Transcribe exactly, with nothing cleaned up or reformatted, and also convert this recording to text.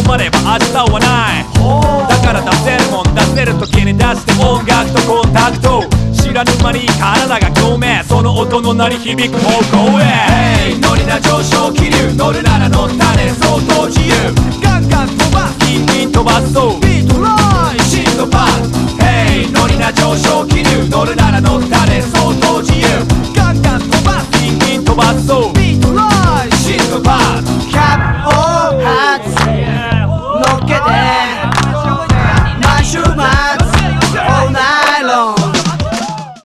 まれば明日はない。だから出せるもん出せる時に出して音楽とコンタクト。知らぬ間に体が共鳴、その音の鳴り響く方向へ。Hey ノリな上昇気流、乗るなら乗ったね相当自由。ガンガン飛ばすキンキン飛ばすそう。